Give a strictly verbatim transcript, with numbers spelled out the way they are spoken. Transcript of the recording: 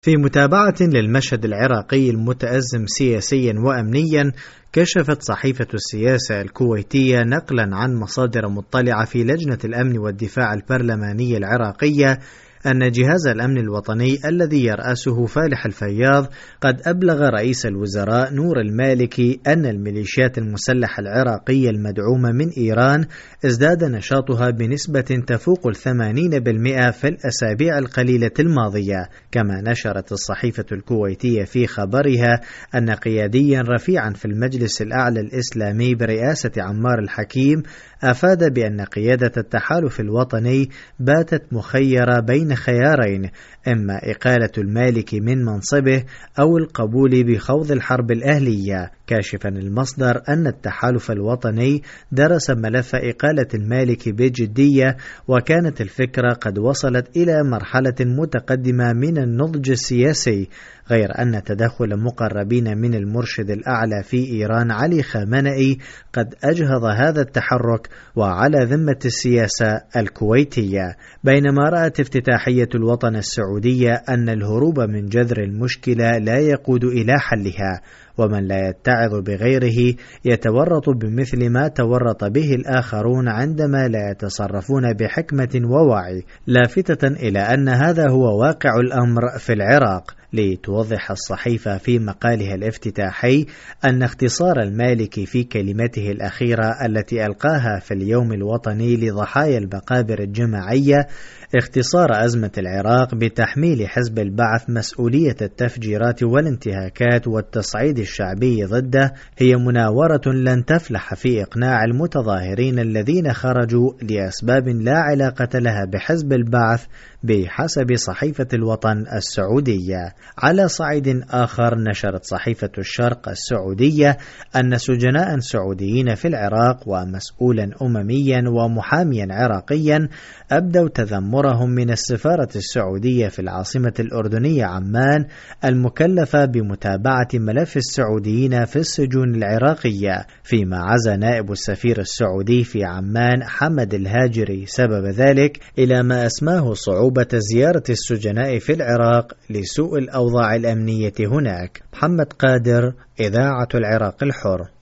في متابعة للمشهد العراقي المتأزم سياسيا وأمنيا، كشفت صحيفة السياسة الكويتية نقلا عن مصادر مطلعة في لجنة الأمن والدفاع البرلمانية العراقية أن جهاز الأمن الوطني الذي يرأسه فالح الفياض قد أبلغ رئيس الوزراء نور المالكي أن الميليشيات المسلحة العراقية المدعومة من إيران ازداد نشاطها بنسبة تفوق الثمانين بالمئة في الأسابيع القليلة الماضية. كما نشرت الصحيفة الكويتية في خبرها أن قياديا رفيعا في المجلس الأعلى الإسلامي برئاسة عمار الحكيم أفاد بأن قيادة التحالف الوطني باتت مخيرة بين خيارين: إما إقالة المالكي من منصبه أو القبول بخوض الحرب الأهلية، كاشفا المصدر أن التحالف الوطني درس ملف إقالة المالكي بجدية، وكانت الفكرة قد وصلت إلى مرحلة متقدمة من النضج السياسي، غير أن تدخل مقربين من المرشد الأعلى في إيران علي خامنئي قد أجهض هذا التحرك وعلى ذمة السياسة الكويتية. بينما رأت افتتاحية الوطن السعودية أن الهروب من جذر المشكلة لا يقود إلى حلها، ومن لا يتعظ بغيره يتورط بمثل ما تورط به الآخرون عندما لا يتصرفون بحكمة ووعي، لافتة إلى أن هذا هو واقع الأمر في العراق. لتوضح الصحيفة في مقالها الافتتاحي أن اختصار المالكي في كلمته الأخيرة التي ألقاها في اليوم الوطني لضحايا المقابر الجماعية اختصار أزمة العراق بتحميل حزب البعث مسؤولية التفجيرات والانتهاكات والتصعيد الشعبي ضده هي مناورة لن تفلح في إقناع المتظاهرين الذين خرجوا لأسباب لا علاقة لها بحزب البعث بحسب صحيفة الوطن السعودية. على صعيد آخر، نشرت صحيفة الشرق السعودية أن سجناء سعوديين في العراق ومسؤولا أمميا ومحاميا عراقيا أبدوا تذمرهم من السفارة السعودية في العاصمة الأردنية عمان المكلفة بمتابعة ملف السعوديين في السجون العراقية، فيما عزى نائب السفير السعودي في عمان حمد الهاجري سبب ذلك إلى ما أسماه صعوبة زيارة السجناء في العراق لسوء الأوضاع الأمنية هناك. محمد قادر، إذاعة العراق الحر.